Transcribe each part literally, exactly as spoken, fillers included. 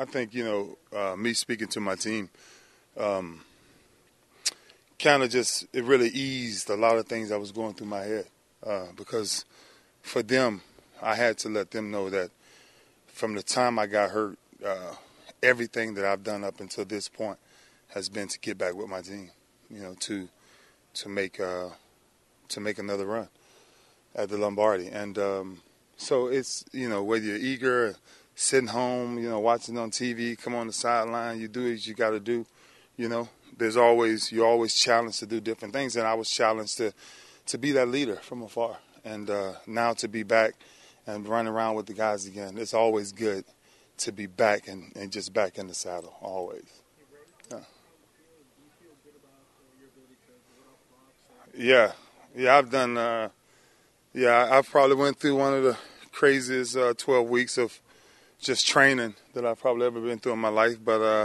I think, you know, uh, me speaking to my team um, kind of just, it really eased a lot of things that was going through my head uh, because for them, I had to let them know that from the time I got hurt, uh, everything that I've done up until this point has been to get back with my team, you know, to to make uh, to make another run at the Lombardi. And um, so it's, you know, whether you're eager, sitting home, you know, watching on T V, come on the sideline, you do what you got to do, you know. There's always, you're always challenged to do different things, and I was challenged to, to be that leader from afar. And uh, now to be back and running around with the guys again, it's always good to be back and, and just back in the saddle, always. Yeah. Yeah, yeah, I've done. Uh, yeah, I've probably went through one of the craziest uh, twelve weeks of just training that I've probably ever been through in my life. But uh,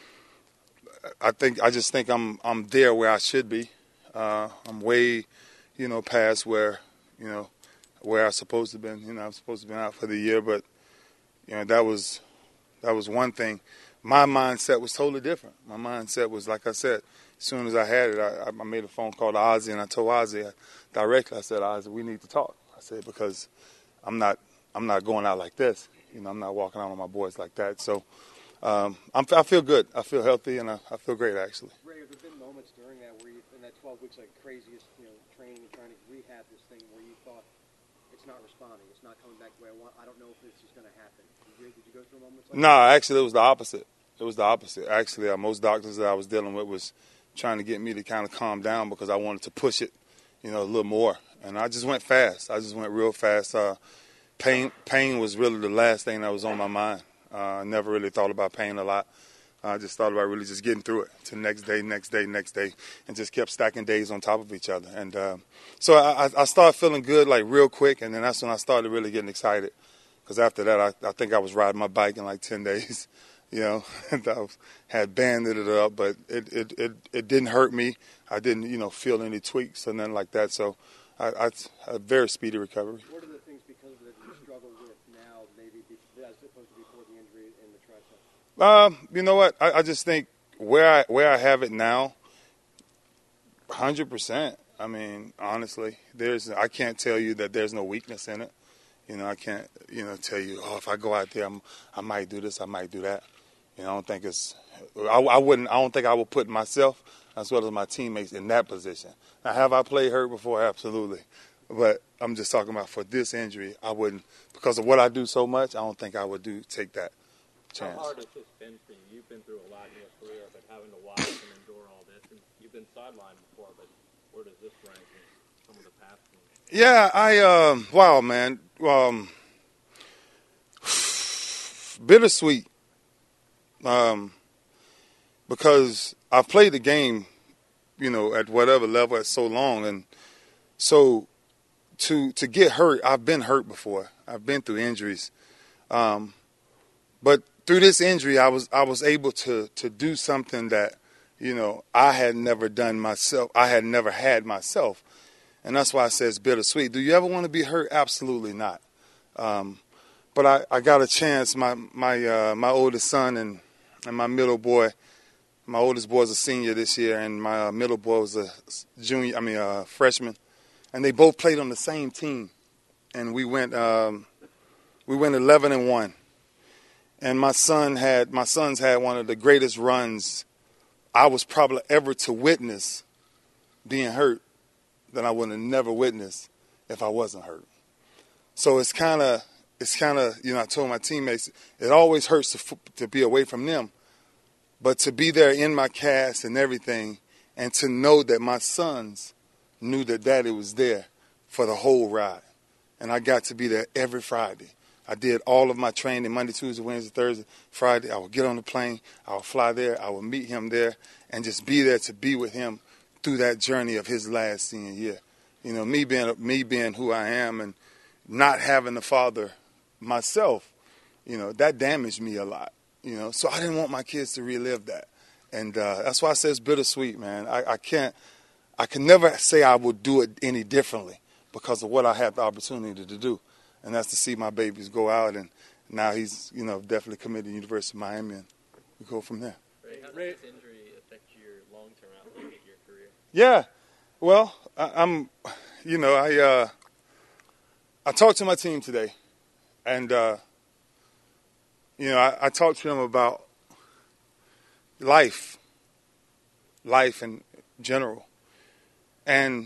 I think I just think I'm I'm there where I should be. Uh, I'm way, you know, past where you know where I'm supposed to be. You know, I'm supposed to be out for the year, but you know that was that was one thing. My mindset was totally different. My mindset was, like I said, as soon as I had it, I, I made a phone call to Ozzie, and I told Ozzie directly, I said, Ozzie, we need to talk. I said, because I'm not I'm not going out like this. You know, I'm not walking out on my boys like that. So um, I'm, I feel good. I feel healthy, and I, I feel great, actually. Ray, have there been moments during that where you, in that twelve weeks, like craziest, you know, training and trying to rehab this thing, where you thought, it's not responding, it's not coming back the way I want, I don't know if this is going to happen? Did you, did you go through moments like no, that? No, actually, it was the opposite. It was the opposite. Actually, uh, most doctors that I was dealing with was trying to get me to kind of calm down because I wanted to push it, you know, a little more. And I just went fast. I just went real fast. Uh, pain, pain was really the last thing that was on my mind. Uh, I never really thought about pain a lot. I just thought about really just getting through it to next day, next day, next day, and just kept stacking days on top of each other. And uh, so I, I started feeling good, like, real quick, and then that's when I started really getting excited. Because after that, I, I think I was riding my bike in like ten days, you know, and I was, had banded it up, but it, it, it, it didn't hurt me. I didn't, you know, feel any tweaks or nothing like that. So I, I a very speedy recovery. What are the things because of it you struggle with now, maybe as opposed to before the injury in the tricep? Um, you know what? I, I just think where I where I have it now, one hundred percent. I mean, honestly, there's I can't tell you that there's no weakness in it. You know, I can't, you know, tell you, oh, if I go out there, I'm, I might do this, I might do that. You know, I don't think it's, I, I wouldn't, I don't think I would put myself as well as my teammates in that position. Now, have I played hurt before? Absolutely. But I'm just talking about for this injury, I wouldn't, because of what I do so much, I don't think I would do take that chance. How hard has this been for you? You've been through a lot in your career, but having to watch and endure all this, and you've been sidelined before, but where does this rank in some of the past things? Yeah, I, um, wow, man. Um, bittersweet. Um, because I've played the game, you know, at whatever level at so long, and so to to get hurt, I've been hurt before. I've been through injuries, um, but through this injury, I was I was able to to do something that, you know, I had never done myself. I had never had myself, and that's why I say it's bittersweet. Do you ever want to be hurt? Absolutely not. Um, but I, I got a chance. My my uh, my oldest son and and my middle boy. My oldest boy is a senior this year, and my uh, middle boy was a junior. I mean, a freshman, and they both played on the same team, and we went um, we went eleven and one. And my son had my sons had one of the greatest runs I was probably ever to witness being hurt that I would have never witnessed if I wasn't hurt. So it's kind of it's kind of you know I told my teammates it always hurts to to be away from them. But to be there in my cast and everything, and to know that my sons knew that Daddy was there for the whole ride. And I got to be there every Friday. I did all of my training Monday, Tuesday, Wednesday, Thursday, Friday. I would get on the plane. I would fly there. I would meet him there and just be there to be with him through that journey of his last senior year. You know, me being me being who I am and not having a father myself, you know, that damaged me a lot. You know, so I didn't want my kids to relive that. And uh, that's why I say it's bittersweet, man. I, I can't, I can never say I would do it any differently because of what I had the opportunity to do. And that's to see my babies go out and now he's, you know, definitely committed to the University of Miami, and we go from there. Ray, how does this injury affect your long-term outlook at your career? Yeah, well, I, I'm, you know, I uh, I talked to my team today, and uh, you know, I, I talked to them about life, life in general, and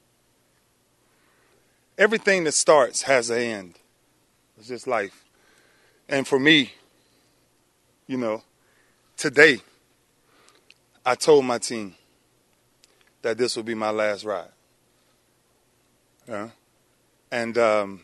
everything that starts has an end. It's just life, and for me, you know, today, I told my team that this will be my last ride. Yeah. And um,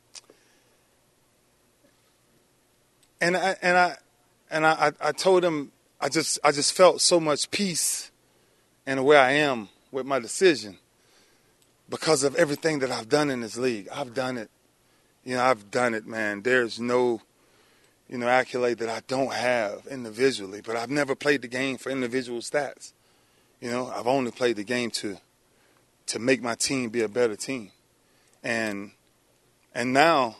and I and I and I, I told them I just I just felt so much peace in where I am with my decision because of everything that I've done in this league. I've done it. You know, I've done it, man. There's no, you know, accolade that I don't have individually, but I've never played the game for individual stats. You know, I've only played the game to to make my team be a better team. And and now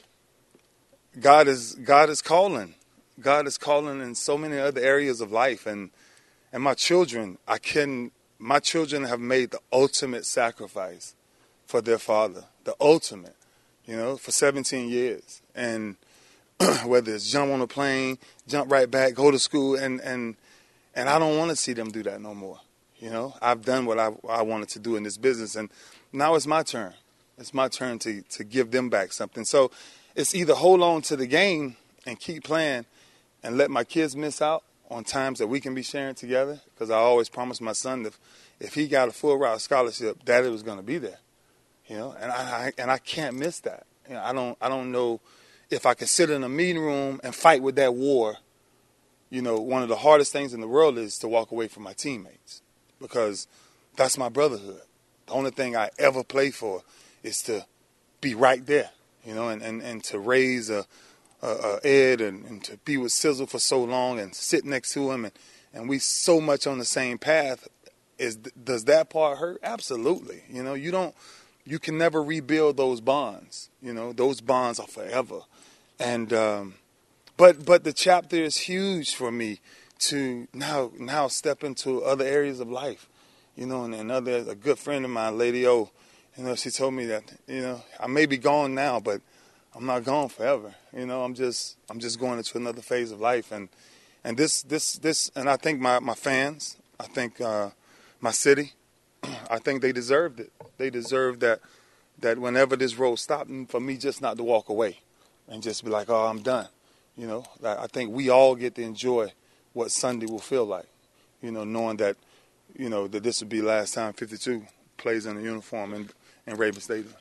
God is God is calling. God is calling in so many other areas of life, and and my children, I can my children have made the ultimate sacrifice for their father. The ultimate, you know, for seventeen years. And whether it's jump on a plane, jump right back, go to school, and and and I don't want to see them do that no more. You know, I've done what I, I wanted to do in this business, and now it's my turn. It's my turn to, to give them back something. So it's either hold on to the game and keep playing and let my kids miss out on times that we can be sharing together, because I always promised my son that if he got a full ride scholarship, Daddy was going to be there. You know, and I, I and I can't miss that. You know, I don't I don't know if I can sit in a meeting room and fight with that war. You know, one of the hardest things in the world is to walk away from my teammates, because that's my brotherhood. The only thing I ever play for is to be right there, you know, and, and, and to raise a, a, a Ed and, and to be with Sizzle for so long and sit next to him, and, and we so much on the same path. Is does that part hurt? Absolutely. You know, you don't, you can never rebuild those bonds. You know, those bonds are forever. And um, but but the chapter is huge for me to now now step into other areas of life, you know, and another a good friend of mine, Lady O, you know, she told me that, you know, I may be gone now, but I'm not gone forever. You know, I'm just I'm just going into another phase of life, and and this this this and I think my my fans, I think uh, my city, I think they deserved it. They deserved that that whenever this road stopped, for me just not to walk away and just be like, oh, I'm done. You know, I think we all get to enjoy what Sunday will feel like, you know, knowing that, you know, that this will be the last time fifty-two plays in a uniform in, in Raven Stadium.